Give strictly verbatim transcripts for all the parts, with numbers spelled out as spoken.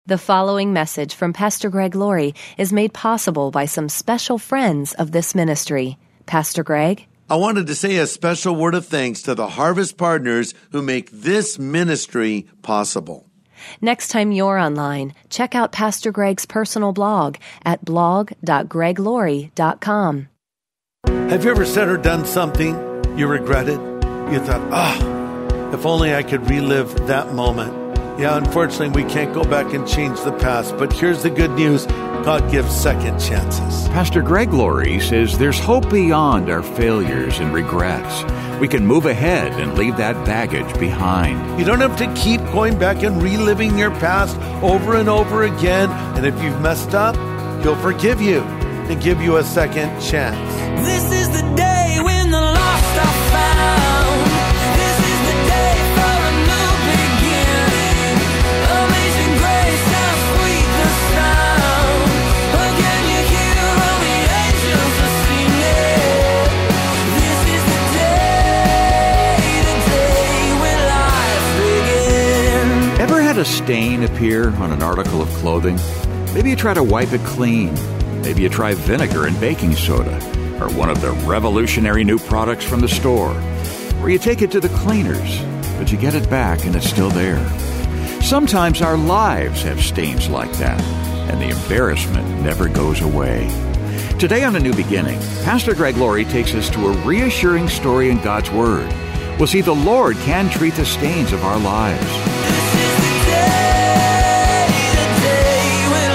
The following message from Pastor Greg Laurie is made possible by some special friends of this ministry. Pastor Greg? I wanted to say a special word of thanks to the Harvest Partners who make this ministry possible. Next time you're online, check out Pastor Greg's personal blog at blog dot greg laurie dot com. Have you ever said or done something you regretted? You thought, ah, if only I could relive that moment. Yeah, unfortunately, we can't go back and change the past, but here's the good news. God gives second chances. Pastor Greg Laurie says there's hope beyond our failures and regrets. We can move ahead and leave that baggage behind. You don't have to keep going back and reliving your past over and over again. And if you've messed up, He'll forgive you and give you a second chance. This is the day when the lost are found. This is the day for a new beginning. Amazing grace, how sweet the sound. Again you hear all the angels are singing. This is the day, the day when life begins. Ever had a stain appear on an article of clothing? Maybe you try to wipe it clean. Maybe you try vinegar and baking soda, or one of the revolutionary new products from the store. Or you take it to the cleaners, but you get it back and it's still there. Sometimes our lives have stains like that, and the embarrassment never goes away. Today on A New Beginning, Pastor Greg Laurie takes us to a reassuring story in God's Word. We'll see the Lord can treat the stains of our lives. This is the day, the day when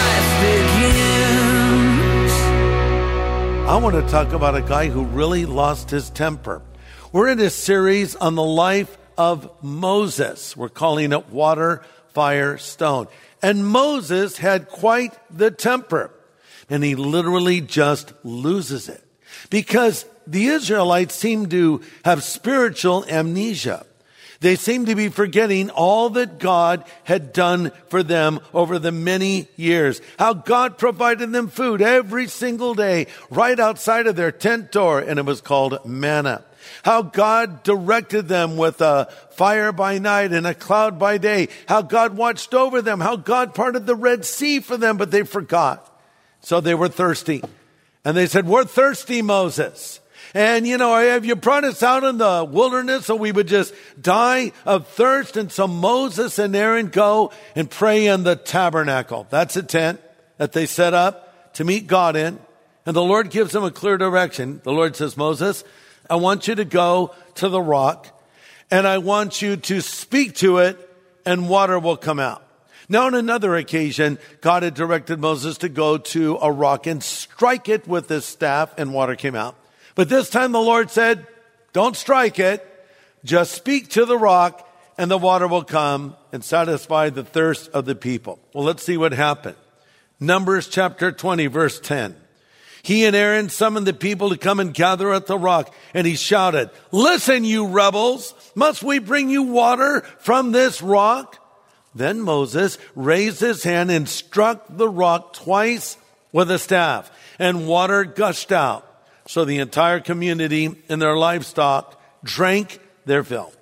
life begins. I want to talk about a guy who really lost his temper. We're in a series on the life of Moses. We're calling it Water, Fire, Stone. And Moses had quite the temper. And he literally just loses it. Because the Israelites seem to have spiritual amnesia. They seem to be forgetting all that God had done for them over the many years. How God provided them food every single day right outside of their tent door, and it was called manna. How God directed them with a fire by night and a cloud by day. How God watched over them. How God parted the Red Sea for them, but they forgot. So they were thirsty. And they said, "We're thirsty, Moses. And, you know, have you brought us out in the wilderness so we would just die of thirst?" And so Moses and Aaron go and pray in the tabernacle. That's a tent that they set up to meet God in. And the Lord gives them a clear direction. The Lord says, "Moses, I want you to go to the rock, and I want you to speak to it, and water will come out." Now, on another occasion, God had directed Moses to go to a rock and strike it with his staff, and water came out. But this time the Lord said, "Don't strike it. Just speak to the rock, and the water will come and satisfy the thirst of the people." Well, let's see what happened. Numbers chapter twenty, verse ten. He and Aaron summoned the people to come and gather at the rock, and he shouted, "Listen, you rebels, must we bring you water from this rock?" Then Moses raised his hand and struck the rock twice with a staff, and water gushed out. So the entire community and their livestock drank their fill.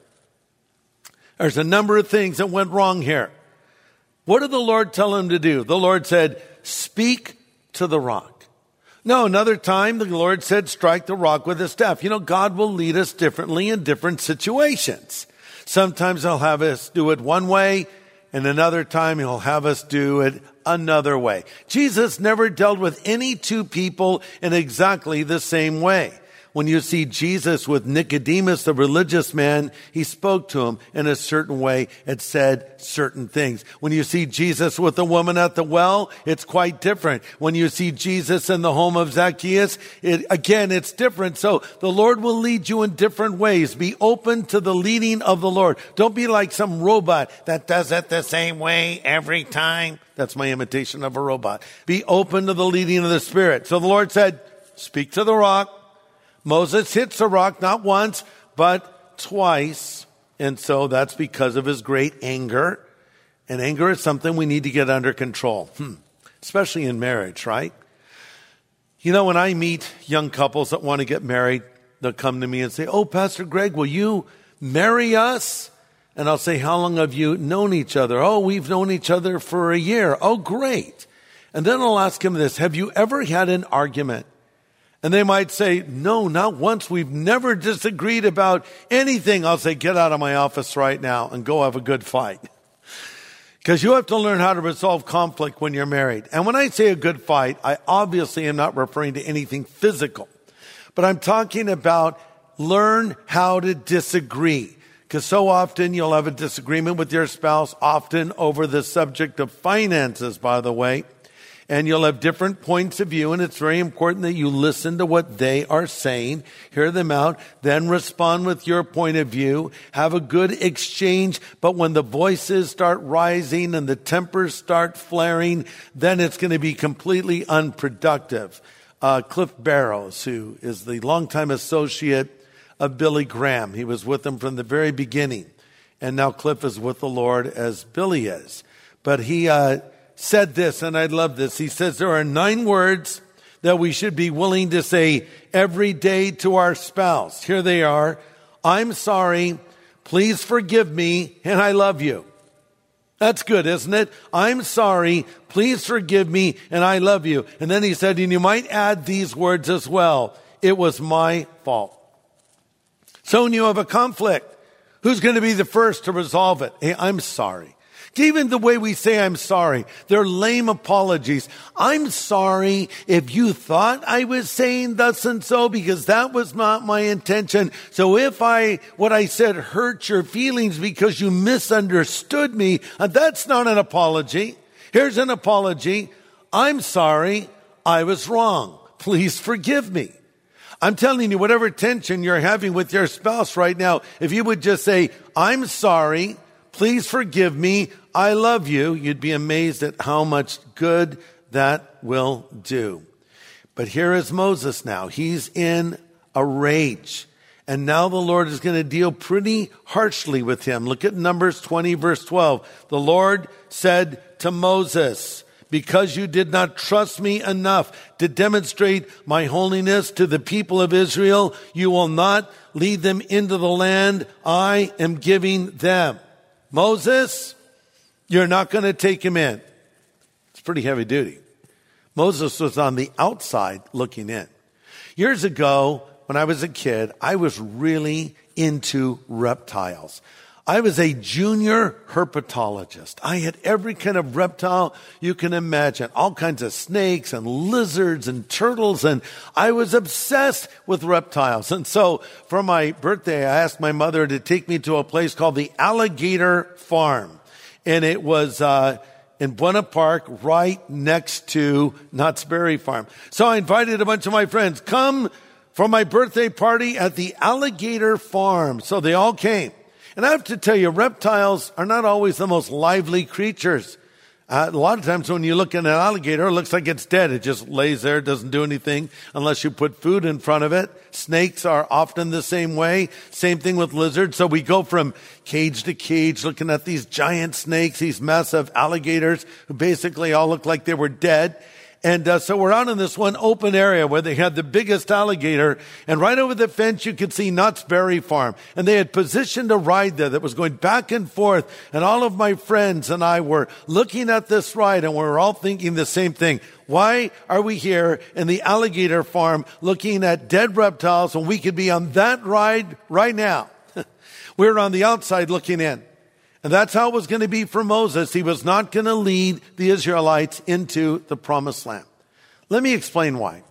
There's a number of things that went wrong here. What did the Lord tell him to do? The Lord said, "Speak to the rock." No, another time the Lord said, "Strike the rock with a staff." You know, God will lead us differently in different situations. Sometimes He'll have us do it one way, and another time He'll have us do it another way. Jesus never dealt with any two people in exactly the same way. When you see Jesus with Nicodemus, the religious man, He spoke to him in a certain way and said certain things. When you see Jesus with the woman at the well, it's quite different. When you see Jesus in the home of Zacchaeus, it, again, it's different. So the Lord will lead you in different ways. Be open to the leading of the Lord. Don't be like some robot that does it the same way every time. That's my imitation of a robot. Be open to the leading of the Spirit. So the Lord said, "Speak to the rock." Moses hits the rock not once, but twice. And so that's because of his great anger. And anger is something we need to get under control, hmm. especially in marriage, right? You know, when I meet young couples that want to get married, they'll come to me and say, "Oh, Pastor Greg, will you marry us?" And I'll say, how long have you known each other? Oh, we've known each other for a year. Oh, great. And then I'll ask him this, have you ever had an argument? And they might say, no, not once. We've never disagreed about anything. I'll say, get out of my office right now and go have a good fight. Because you have to learn how to resolve conflict when you're married. And when I say a good fight, I obviously am not referring to anything physical. But I'm talking about learn how to disagree. Because so often you'll have a disagreement with your spouse, often over the subject of finances, by the way. And you'll have different points of view, and it's very important that you listen to what they are saying, hear them out, then respond with your point of view, have a good exchange. But when the voices start rising and the tempers start flaring, then it's going to be completely unproductive. Uh, Cliff Barrows, who is the longtime associate of Billy Graham, he was with him from the very beginning. And now Cliff is with the Lord as Billy is. But he uh said this, and I love this. He says there are nine words that we should be willing to say every day to our spouse. Here they are. I'm sorry. Please forgive me. And I love you. That's good, isn't it? I'm sorry. Please forgive me. And I love you. And then he said, and you might add these words as well. It was my fault. So when you have a conflict, who's going to be the first to resolve it? Hey, I'm sorry. Even the way we say I'm sorry, they're lame apologies. I'm sorry if you thought I was saying thus and so, because that was not my intention. So if I, what I said hurt your feelings because you misunderstood me, that's not an apology. Here's an apology. I'm sorry. I was wrong. Please forgive me. I'm telling you, whatever tension you're having with your spouse right now, if you would just say, I'm sorry. Please forgive me. I love you. You'd be amazed at how much good that will do. But here is Moses now. He's in a rage. And now the Lord is going to deal pretty harshly with him. Look at Numbers twenty, verse twelve. The Lord said to Moses, because you did not trust me enough to demonstrate my holiness to the people of Israel, you will not lead them into the land I am giving them. Moses, you're not going to take him in. It's pretty heavy duty. Moses was on the outside looking in. Years ago, when I was a kid, I was really into reptiles. I was a junior herpetologist. I had every kind of reptile you can imagine, all kinds of snakes and lizards and turtles, and I was obsessed with reptiles. And so for my birthday, I asked my mother to take me to a place called the Alligator Farm. And it was uh in Buena Park, right next to Knott's Berry Farm. So I invited a bunch of my friends, come for my birthday party at the Alligator Farm. So they all came. And I have to tell you, reptiles are not always the most lively creatures. Uh, a lot of times when you look at an alligator, it looks like it's dead. It just lays there, doesn't do anything unless you put food in front of it. Snakes are often the same way. Same thing with lizards. So we go from cage to cage looking at these giant snakes, these massive alligators who basically all look like they were dead. And uh, so we're out in this one open area where they had the biggest alligator. And right over the fence, you could see Knott's Berry Farm. And they had positioned a ride there that was going back and forth. And all of my friends and I were looking at this ride, and we were all thinking the same thing. Why are we here in the Alligator Farm looking at dead reptiles when we could be on that ride right now? We were on the outside looking in. And that's how it was going to be for Moses. He was not going to lead the Israelites into the promised land. Let me explain why.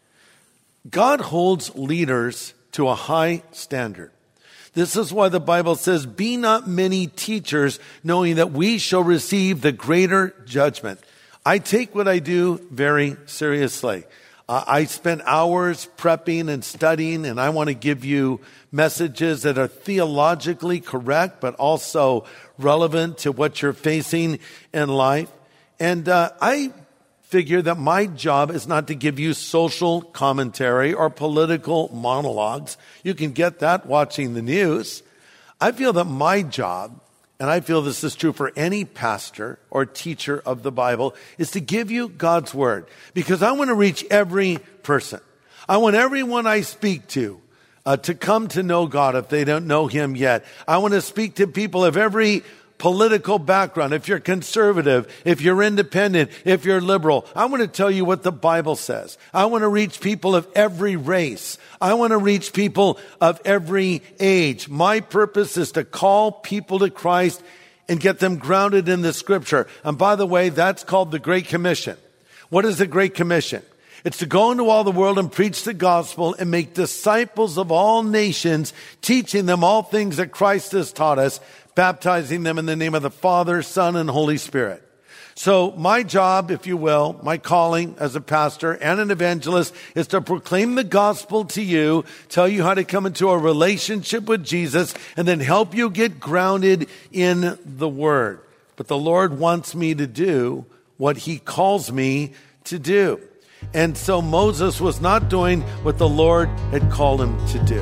God holds leaders to a high standard. This is why the Bible says, be not many teachers, knowing that we shall receive the greater judgment. I take what I do very seriously. Uh, I spend hours prepping and studying, and I want to give you messages that are theologically correct, but also relevant to what you're facing in life. And uh, I figure that my job is not to give you social commentary or political monologues. You can get that watching the news. I feel that my job, and I feel this is true for any pastor or teacher of the Bible, is to give you God's word. Because I want to reach every person. I want everyone I speak to uh, to come to know God if they don't know him yet. I want to speak to people of every political background. If you're conservative, if you're independent, if you're liberal, I want to tell you what the Bible says. I want to reach people of every race. I want to reach people of every age. My purpose is to call people to Christ and get them grounded in the Scripture. And by the way, that's called the Great Commission. What is the Great Commission? It's to go into all the world and preach the gospel and make disciples of all nations, teaching them all things that Christ has taught us, baptizing them in the name of the Father, Son, and Holy Spirit. So my job, if you will, my calling as a pastor and an evangelist is to proclaim the gospel to you, tell you how to come into a relationship with Jesus, and then help you get grounded in the Word. But the Lord wants me to do what he calls me to do. And so Moses was not doing what the Lord had called him to do.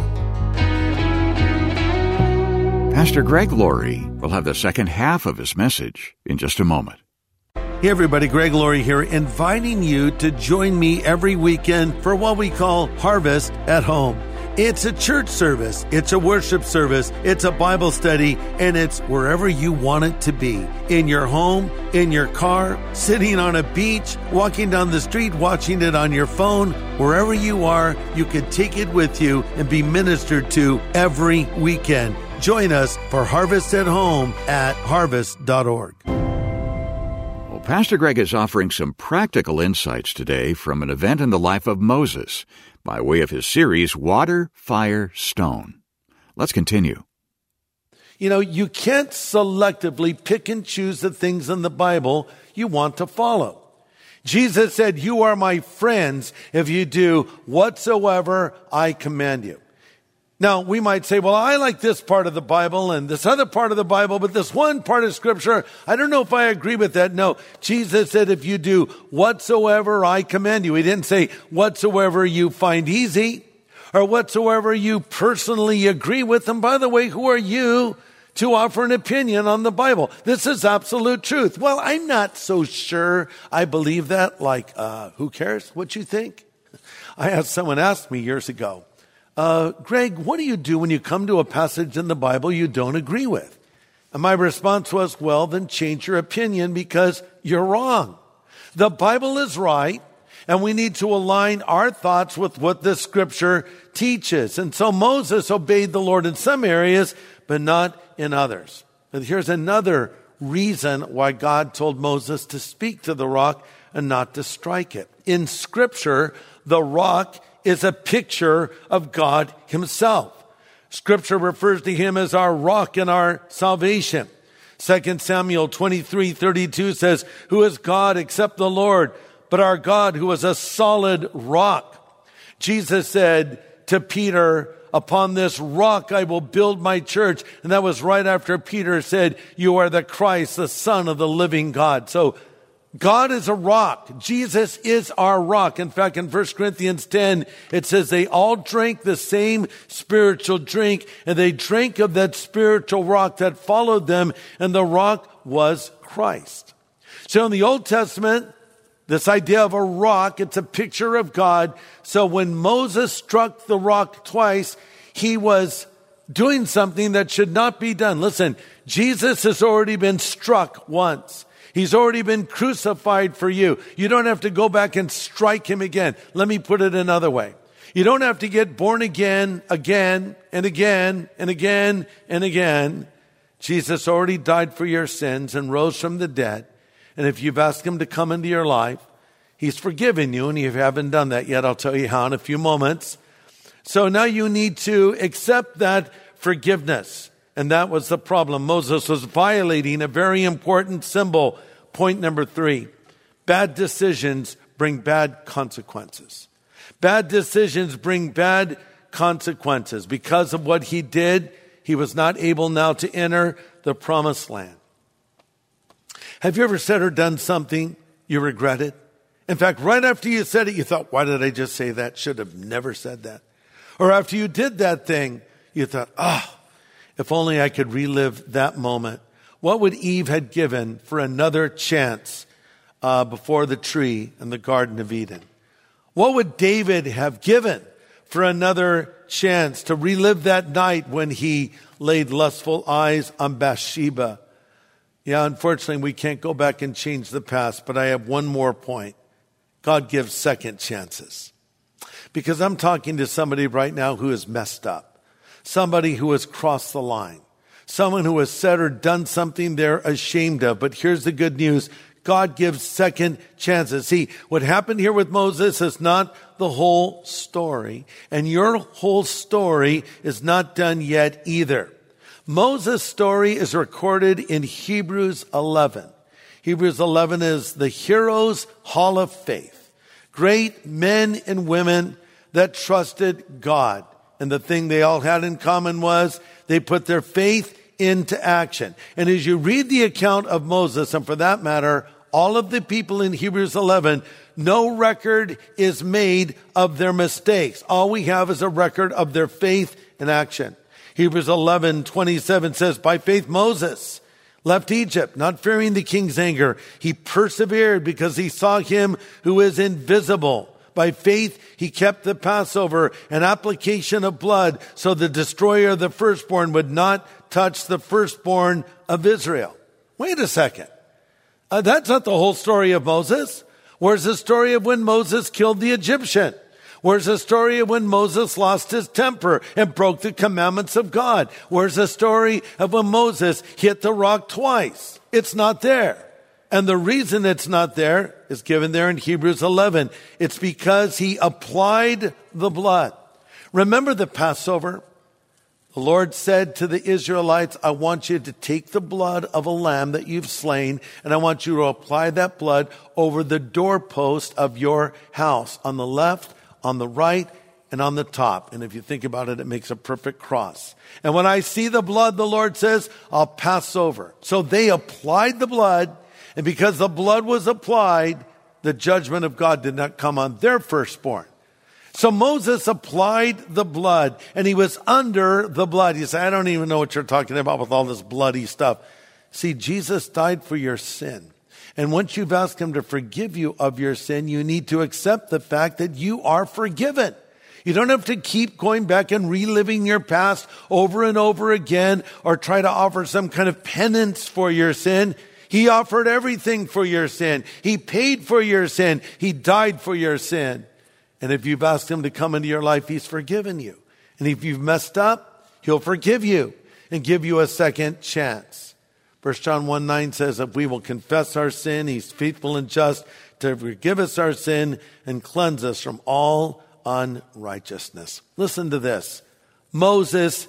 Pastor Greg Laurie will have the second half of his message in just a moment. Hey everybody, Greg Laurie here, inviting you to join me every weekend for what we call Harvest at Home. It's a church service, it's a worship service, it's a Bible study, and it's wherever you want it to be. In your home, in your car, sitting on a beach, walking down the street, watching it on your phone. Wherever you are, you can take it with you and be ministered to every weekend. Join us for Harvest at Home at harvest dot org. Well, Pastor Greg is offering some practical insights today from an event in the life of Moses by way of his series, Water, Fire, Stone. Let's continue. You know, you can't selectively pick and choose the things in the Bible you want to follow. Jesus said, "You are my friends if you do whatsoever I command you." Now, we might say, well, I like this part of the Bible and this other part of the Bible, but this one part of Scripture, I don't know if I agree with that. No, Jesus said, if you do whatsoever I command you. He didn't say whatsoever you find easy or whatsoever you personally agree with. And by the way, who are you to offer an opinion on the Bible? This is absolute truth. Well, I'm not so sure I believe that. Like, uh, who cares what you think? I had someone ask me years ago, Uh, Greg, what do you do when you come to a passage in the Bible you don't agree with? And my response was, well, then change your opinion because you're wrong. The Bible is right, and we need to align our thoughts with what the Scripture teaches. And so Moses obeyed the Lord in some areas, but not in others. And here's another reason why God told Moses to speak to the rock and not to strike it. In Scripture, the rock is a picture of God himself. Scripture refers to him as our rock and our salvation. Second Samuel twenty-three thirty-two says, "Who is God except the Lord, but our God who is a solid rock?" Jesus said to Peter, "Upon this rock I will build my church." And that was right after Peter said, "You are the Christ, the Son of the living God." So God is a rock. Jesus is our rock. In fact, in First Corinthians ten, it says they all drank the same spiritual drink, and they drank of that spiritual rock that followed them, and the rock was Christ. So in the Old Testament, this idea of a rock, it's a picture of God. So when Moses struck the rock twice, he was doing something that should not be done. Listen, Jesus has already been struck once. He's already been crucified for you. You don't have to go back and strike him again. Let me put it another way. You don't have to get born again, again, and again, and again, and again. Jesus already died for your sins and rose from the dead. And if you've asked him to come into your life, he's forgiven you. And if you haven't done that yet, I'll tell you how in a few moments. So now you need to accept that forgiveness. And that was the problem. Moses was violating a very important symbol. Point number three, bad decisions bring bad consequences. Bad decisions bring bad consequences. Because of what he did, he was not able now to enter the promised land. Have you ever said or done something you regretted? In fact, right after you said it, you thought, why did I just say that? Should have never said that. Or after you did that thing, you thought, ah, oh, if only I could relive that moment. What would Eve have given for another chance uh, before the tree in the Garden of Eden? What would David have given for another chance to relive that night when he laid lustful eyes on Bathsheba. Yeah, unfortunately, we can't go back and change the past, but I have one more point. God gives second chances. Because I'm talking to somebody right now who is messed up. Somebody who has crossed the line. Someone who has said or done something they're ashamed of. But here's the good news. God gives second chances. See, what happened here with Moses is not the whole story. And your whole story is not done yet either. Moses' story is recorded in Hebrews eleven. Hebrews eleven is the heroes' hall of faith. Great men and women that trusted God. And the thing they all had in common was they put their faith into action. And as you read the account of Moses, and for that matter, all of the people in Hebrews eleven, no record is made of their mistakes. All we have is a record of their faith in action. Hebrews eleven twenty-seven says, by faith Moses left Egypt, not fearing the king's anger. He persevered because he saw him who is invisible. By faith, he kept the Passover, an application of blood, so the destroyer of the firstborn would not touch the firstborn of Israel. Wait a second. Uh, that's not the whole story of Moses. Where's the story of when Moses killed the Egyptian? Where's the story of when Moses lost his temper and broke the commandments of God? Where's the story of when Moses hit the rock twice? It's not there. And the reason it's not there is given there in Hebrews eleven. It's because he applied the blood. Remember the Passover? The Lord said to the Israelites, I want you to take the blood of a lamb that you've slain, and I want you to apply that blood over the doorpost of your house, on the left, on the right, and on the top. And if you think about it, it makes a perfect cross. And when I see the blood, the Lord says, I'll pass over. So they applied the blood, and because the blood was applied, the judgment of God did not come on their firstborn. So Moses applied the blood, and he was under the blood. You say, I don't even know what you're talking about with all this bloody stuff. See, Jesus died for your sin. And once you've asked him to forgive you of your sin, you need to accept the fact that you are forgiven. You don't have to keep going back and reliving your past over and over again, or try to offer some kind of penance for your sin. He offered everything for your sin. He paid for your sin. He died for your sin. And if you've asked him to come into your life, he's forgiven you. And if you've messed up, he'll forgive you and give you a second chance. First John one nine says, if we will confess our sin, he's faithful and just to forgive us our sin and cleanse us from all unrighteousness. Listen to this. Moses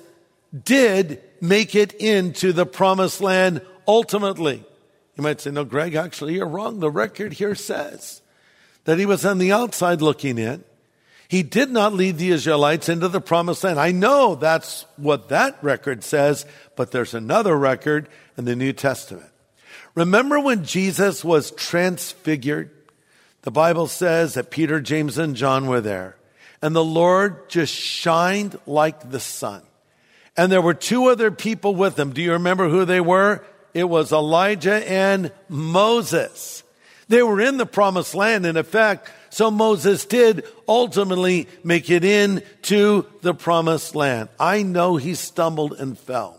did make it into the promised land ultimately. You might say, no, Greg, actually, you're wrong. The record here says that he was on the outside looking in. He did not lead the Israelites into the promised land. I know that's what that record says, but there's another record in the New Testament. Remember when Jesus was transfigured? The Bible says that Peter, James, and John were there, and the Lord just shined like the sun. And there were two other people with him. Do you remember who they were? It was Elijah and Moses. They were in the promised land, in effect, so Moses did ultimately make it into the promised land. I know he stumbled and fell.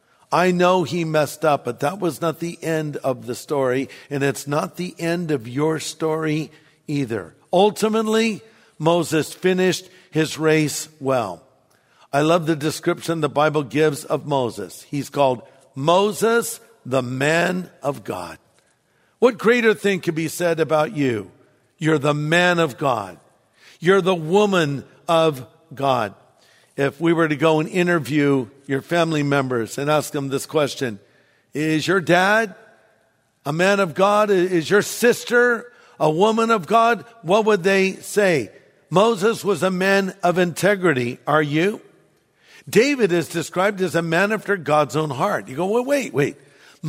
I know he messed up, but that was not the end of the story, and it's not the end of your story either. Ultimately, Moses finished his race well. I love the description the Bible gives of Moses. He's called Moses, the man of God. What greater thing could be said about you? You're the man of God. You're the woman of God. If we were to go and interview your family members and ask them this question, is your dad a man of God? Is your sister a woman of God? What would they say? Moses was a man of integrity. Are you? David is described as a man after God's own heart. You go, well, wait, wait.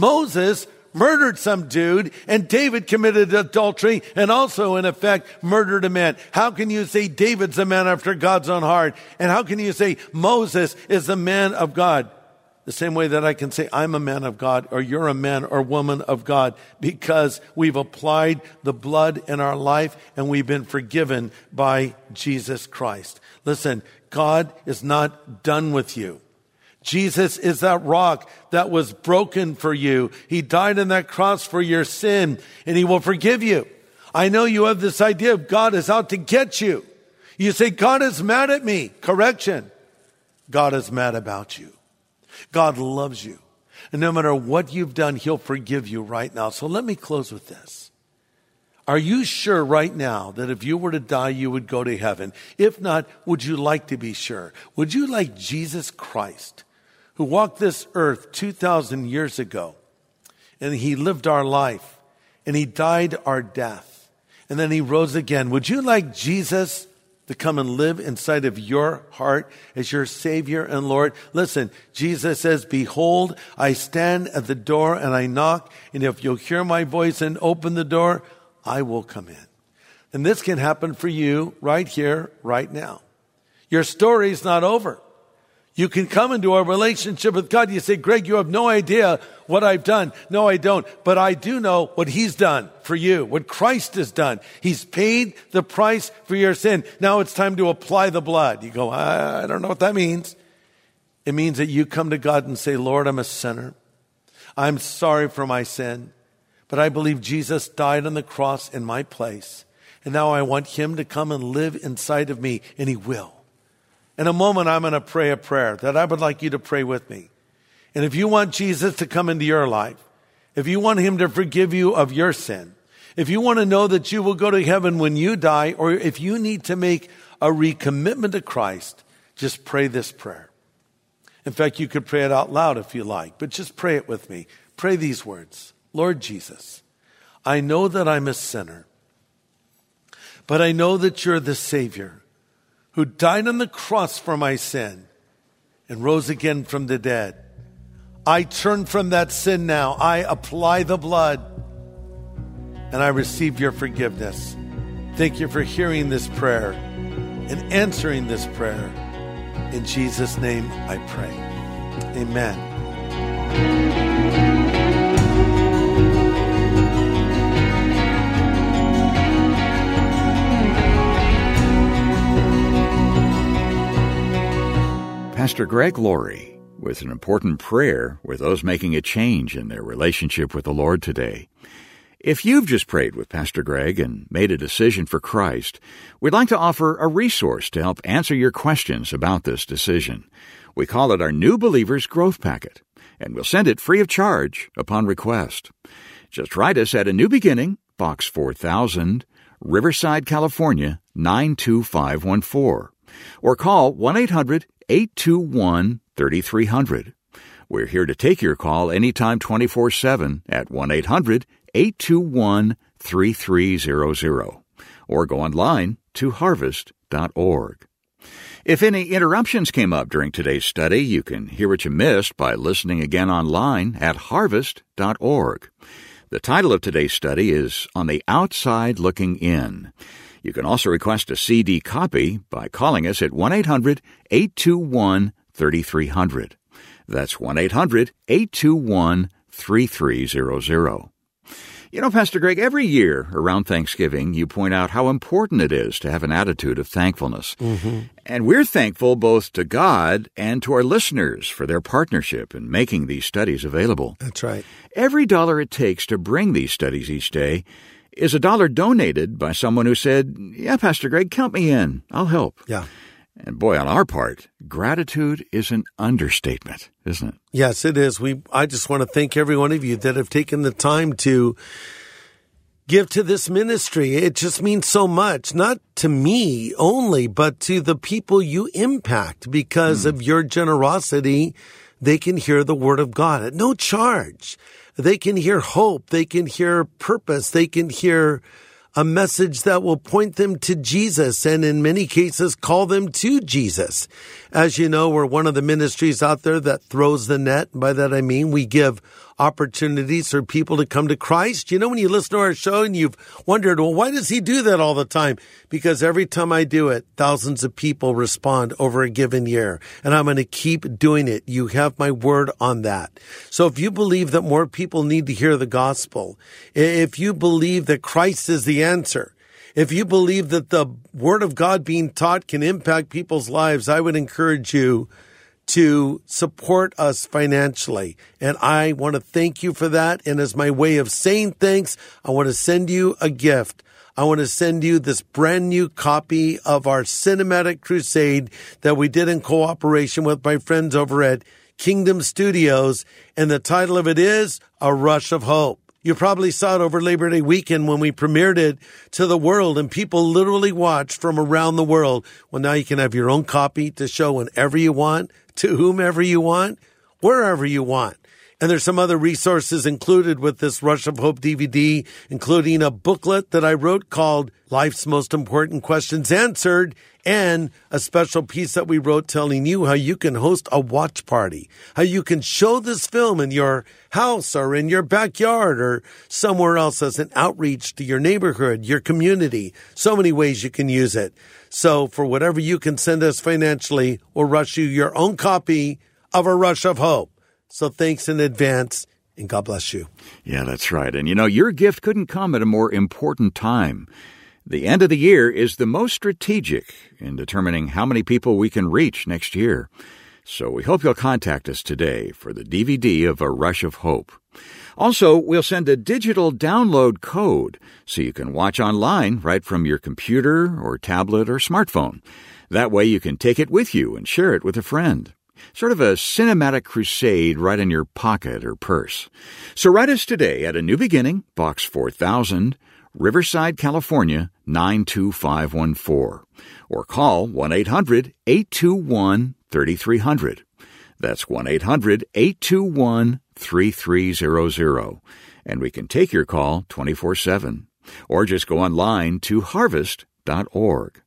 Moses murdered some dude, and David committed adultery and also, in effect, murdered a man. How can you say David's a man after God's own heart? And how can you say Moses is a man of God? The same way that I can say I'm a man of God or you're a man or woman of God because we've applied the blood in our life and we've been forgiven by Jesus Christ. Listen, God is not done with you. Jesus is that rock that was broken for you. He died on that cross for your sin and he will forgive you. I know you have this idea of God is out to get you. You say, God is mad at me. Correction. God is mad about you. God loves you. And no matter what you've done, he'll forgive you right now. So let me close with this. Are you sure right now that if you were to die, you would go to heaven? If not, would you like to be sure? Would you like Jesus Christ, who walked this earth two thousand years ago, and he lived our life, and he died our death, and then he rose again? Would you like Jesus to come and live inside of your heart as your Savior and Lord? Listen, Jesus says, behold, I stand at the door and I knock, and if you'll hear my voice and open the door, I will come in. And this can happen for you right here, right now. Your story's not over. You can come into a relationship with God. You say, Greg, you have no idea what I've done. No, I don't. But I do know what he's done for you, what Christ has done. He's paid the price for your sin. Now it's time to apply the blood. You go, I don't know what that means. It means that you come to God and say, Lord, I'm a sinner. I'm sorry for my sin. But I believe Jesus died on the cross in my place. And now I want him to come and live inside of me. And he will. In a moment, I'm going to pray a prayer that I would like you to pray with me. And if you want Jesus to come into your life, if you want him to forgive you of your sin, if you want to know that you will go to heaven when you die, or if you need to make a recommitment to Christ, just pray this prayer. In fact, you could pray it out loud if you like, but just pray it with me. Pray these words. Lord Jesus, I know that I'm a sinner, but I know that you're the Savior who died on the cross for my sin and rose again from the dead. I turn from that sin now. I apply the blood and I receive your forgiveness. Thank you for hearing this prayer and answering this prayer. In Jesus' name I pray. Amen. Pastor Greg Laurie with an important prayer with those making a change in their relationship with the Lord today. If you've just prayed with Pastor Greg and made a decision for Christ, we'd like to offer a resource to help answer your questions about this decision. We call it our New Believers Growth Packet, and we'll send it free of charge upon request. Just write us at A New Beginning, Box four thousand, Riverside, California, nine two five one four, or call one eight hundred eight two one three three zero zero. We're here to take your call anytime twenty-four seven at one eight hundred eight two one three three zero zero, or go online to harvest dot org. If any interruptions came up during today's study, you can hear what you missed by listening again online at harvest dot org. The title of today's study is On the Outside Looking In. You can also request a C D copy by calling us at one eight hundred eight two one three three zero zero. That's one eight hundred eight two one three three zero zero. You know, Pastor Greg, every year around Thanksgiving, you point out how important it is to have an attitude of thankfulness. Mm-hmm. And we're thankful both to God and to our listeners for their partnership in making these studies available. That's right. Every dollar it takes to bring these studies each day is a dollar donated by someone who said, yeah, Pastor Greg, count me in. I'll help. Yeah. And boy, on our part, gratitude is an understatement, isn't it? Yes, it is. We. I just want to thank every one of you that have taken the time to give to this ministry. It just means so much, not to me only, but to the people you impact. Because mm. of your generosity, they can hear the word of God at no charge. They can hear hope. They can hear purpose. They can hear a message that will point them to Jesus and in many cases call them to Jesus. As you know, we're one of the ministries out there that throws the net. By that I mean we give opportunities for people to come to Christ. You know, when you listen to our show and you've wondered, well, why does he do that all the time? Because every time I do it, thousands of people respond over a given year. And I'm going to keep doing it. You have my word on that. So if you believe that more people need to hear the gospel, if you believe that Christ is the answer, if you believe that the word of God being taught can impact people's lives, I would encourage you to support us financially. And I want to thank you for that. And as my way of saying thanks, I want to send you a gift. I want to send you this brand new copy of our cinematic crusade that we did in cooperation with my friends over at Kingdom Studios. And the title of it is A Rush of Hope. You probably saw it over Labor Day weekend when we premiered it to the world, and people literally watched from around the world. Well, now you can have your own copy to show whenever you want, to whomever you want, wherever you want. And there's some other resources included with this Rush of Hope D V D, including a booklet that I wrote called Life's Most Important Questions Answered, and a special piece that we wrote telling you how you can host a watch party, how you can show this film in your house or in your backyard or somewhere else as an outreach to your neighborhood, your community. So many ways you can use it. So for whatever you can send us financially, we'll rush you your own copy of A Rush of Hope. So thanks in advance, and God bless you. Yeah, that's right. And you know, your gift couldn't come at a more important time. The end of the year is the most strategic in determining how many people we can reach next year. So we hope you'll contact us today for the D V D of A Rush of Hope. Also, we'll send a digital download code so you can watch online right from your computer or tablet or smartphone. That way you can take it with you and share it with a friend. Sort of a cinematic crusade right in your pocket or purse. So write us today at A New Beginning, Box four thousand, Riverside, California, nine two five one four. Or call one eight hundred eight two one three three zero zero. That's one eight hundred eight two one three three zero zero. And we can take your call twenty-four seven. Or just go online to harvest dot org.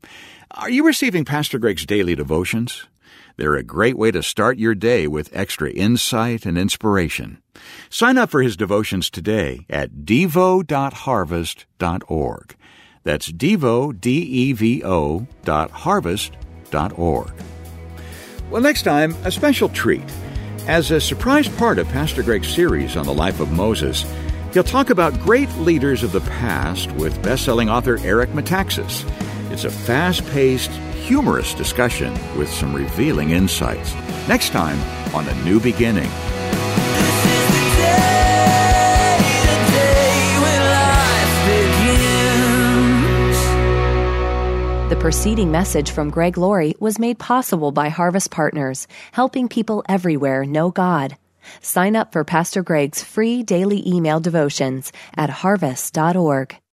Are you receiving Pastor Greg's daily devotions? They're a great way to start your day with extra insight and inspiration. Sign up for his devotions today at devo dot harvest dot org. That's devo, D E V O, dot harvest dot org. Well, next time, a special treat. As a surprise part of Pastor Greg's series on the life of Moses, he'll talk about great leaders of the past with best-selling author Eric Metaxas. It's a fast-paced, humorous discussion with some revealing insights. Next time on A New Beginning. This is the day, the day when life begins. The preceding message from Greg Laurie was made possible by Harvest Partners, helping people everywhere know God. Sign up for Pastor Greg's free daily email devotions at harvest dot org.